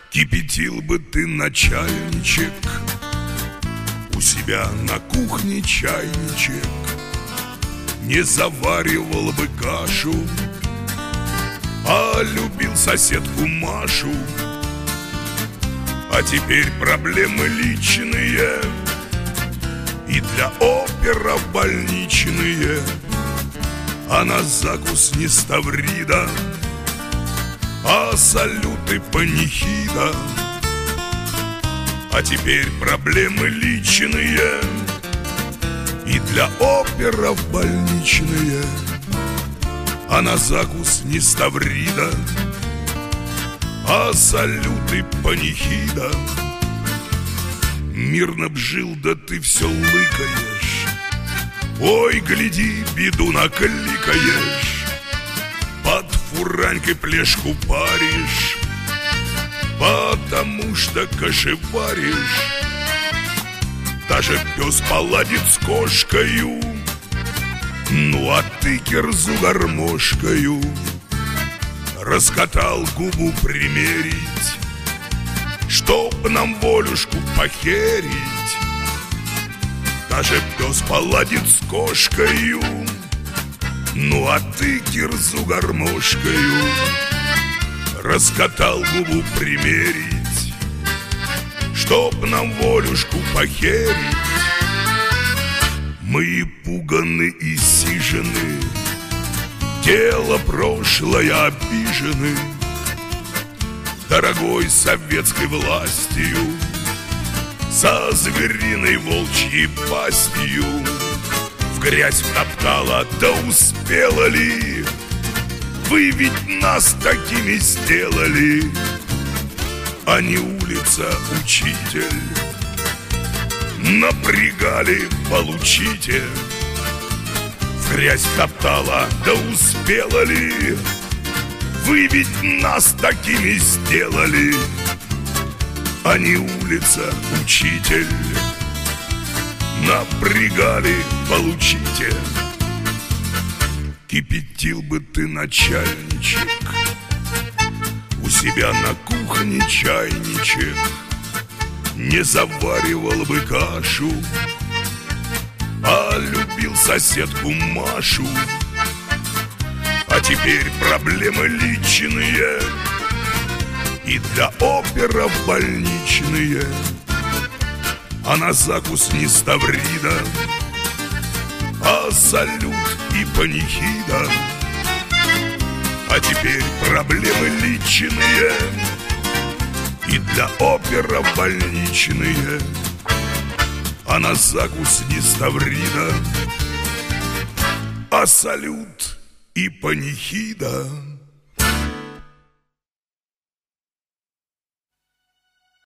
Кипятил бы ты на чайничек у себя на кухне чайничек, не заваривал бы кашу, а любил соседку Машу. А теперь проблемы личные и для оперов больничные, а на закус не ставрида, а салюты панихида. А теперь проблемы личные и для оперов больничные, а на закус не ставрида, а салюты панихида. Мирно б жил, да ты все лыкаешь, ой, гляди, беду накликаешь, под фуранькой плешку паришь, потому что кошеваришь. Даже пес поладит с кошкою, ну а ты кирзу гармошкою раскатал губу примерить, чтоб нам волюшку похерить. Даже пес поладит с кошкою, ну а ты кирзу гармошкою раскатал губу примерить, чтоб нам волюшку похерить. Мы пуганы и сижены, тело прошлое обижены дорогой советской властью, со звериной волчьей пастью в грязь втоптала. Да успела ли? Вы ведь нас такими сделали, а не улица, учитель. Напрягали, получите. В грязь втоптала, да успела ли? Вы ведь нас такими сделали, а не улица, учитель. Напрягали, получите. Кипятил бы ты на чайничек у себя на кухне чайничек, не заваривал бы кашу, а любил соседку Машу. А теперь проблемы личные и для оперов больничные, а на закус не ставрида, а салют и панихида. А теперь проблемы личные и для оперов больничные, а на закус не ставрида, а салют и панихида.